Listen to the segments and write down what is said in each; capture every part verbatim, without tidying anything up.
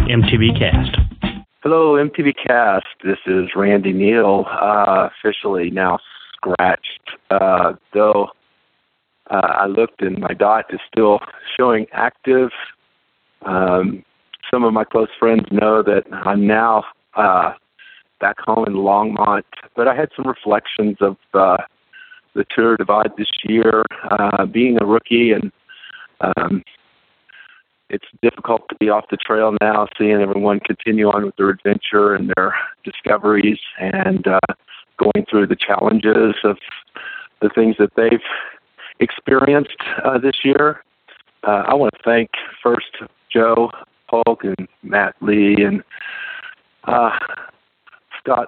M T B Cast. Hello, M T B Cast. This is Randy Neal, uh, officially now scratched, uh, though uh, I looked and my dot is still showing active. Um, some of my close friends know that I'm now uh, back home in Longmont, but I had some reflections of uh, the Tour Divide this year, uh, being a rookie, and um, it's difficult to be off the trail now, seeing everyone continue on with their adventure and their discoveries and uh, going through the challenges of the things that they've experienced uh, this year. Uh, I want to thank first Joe Polk and Matt Lee and uh, Scott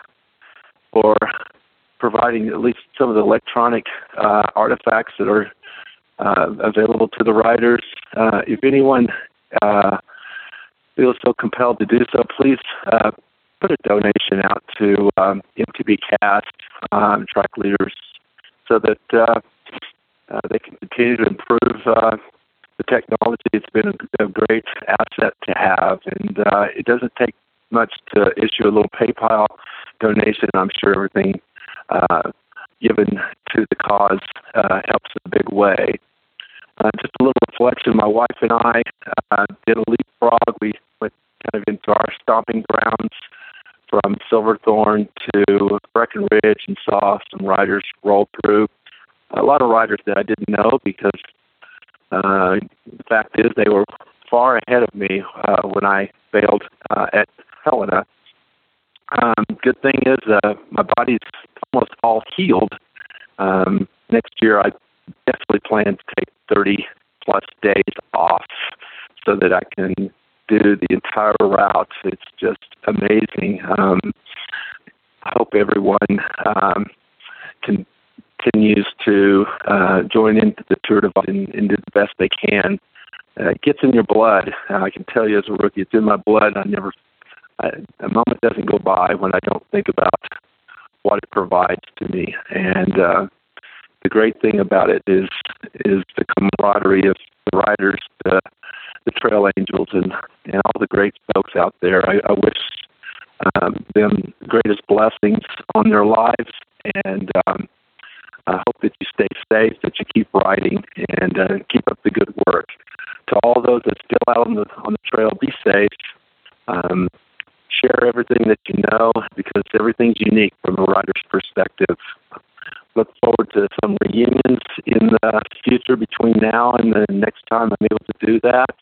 for providing at least some of the electronic uh, artifacts that are uh, available to the riders. Uh, if anyone uh, feels so compelled to do so, please uh, put a donation out to um, M T B Cast, um, Track Leaders, so that uh, uh, they can continue to improve uh, the technology. It's been a, a great asset to have, and uh, it doesn't take much to issue a little PayPal donation. I'm sure everything uh, given to the cause uh, helps in a big way. Uh, just a little reflection, my wife and I uh, did a leapfrog. We went kind of into our stomping grounds from Silverthorne to Breckenridge and saw some riders roll through. A lot of riders that I didn't know because uh, the fact is they were far ahead of me uh, when I bailed uh, at Helena. Um, good thing is uh, my body's almost all healed. Um, next year I definitely plan to take thirty plus days off so that I can do the entire route. It's just amazing. Um, I hope everyone um, continues to uh, join into the Tour Divide and, and do the best they can. Uh, it gets in your blood. Uh, I can tell you as a rookie, it's in my blood. I never, I, a moment doesn't go by when I don't think about what it provides to me. And uh, the great thing about it is is the camaraderie of the riders, the, the trail angels, and, and all the great folks out there. I, I wish um, them the greatest blessings on their lives, and um, I hope that you stay safe, that you keep riding, and uh, keep up the good work. To all those that still out on the on the trail, be safe. Um, share everything that you know, because everything's unique from a rider's perspective. Look forward to some reunions in the future between now and the next time I'm able to do that.